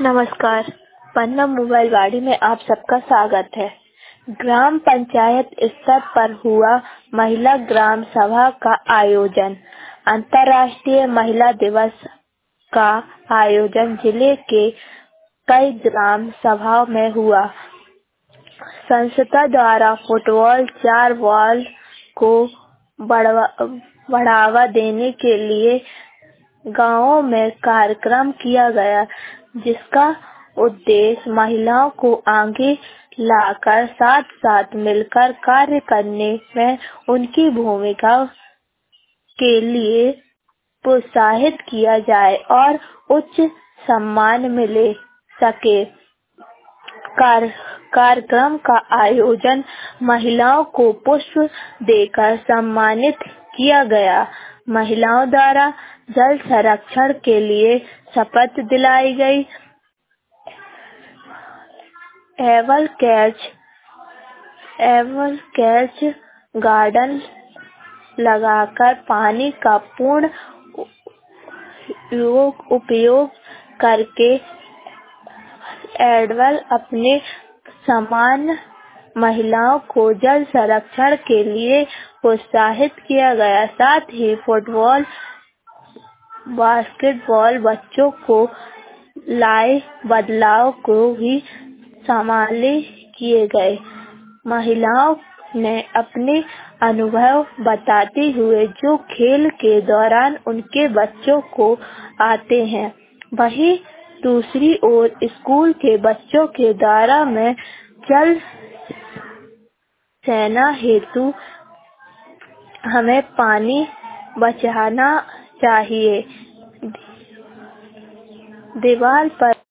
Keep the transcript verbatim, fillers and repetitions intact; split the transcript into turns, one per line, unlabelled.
नमस्कार। पन्ना मोबाइल वाड़ी में आप सबका स्वागत है। ग्राम पंचायत स्तर पर हुआ महिला ग्राम सभा का आयोजन। अंतर्राष्ट्रीय महिला दिवस का आयोजन जिले के कई ग्राम सभाओं में हुआ। संस्था द्वारा फुटबॉल चार बॉल को बढ़ावा देने के लिए गांवों में कार्यक्रम किया गया, जिसका उद्देश्य महिलाओं को आगे लाकर साथ साथ मिलकर कार्य करने में उनकी भूमिका के लिए प्रोत्साहित किया जाए और उच्च सम्मान मिल सके। कार्यक्रम का आयोजन महिलाओं को पुष्प देकर सम्मानित किया गया। महिलाओं द्वारा जल संरक्षण के लिए शपथ दिलाई गई। एवल कैच एवल कैच गार्डन लगाकर पानी का पूर्ण उपयोग करके एडवल अपने समान महिलाओं को जल संरक्षण के लिए प्रोत्साहित किया गया। साथ ही फुटबॉल, बास्केटबॉल बच्चों को लाए बदलाव को भी शामिल किए गए। महिलाओं ने अपने अनुभव बताते हुए जो खेल के दौरान उनके बच्चों को आते हैं, वहीं दूसरी ओर स्कूल के बच्चों के द्वारा में जल सेना हेतु हमें पानी बचाना चाहिए। दीवार पर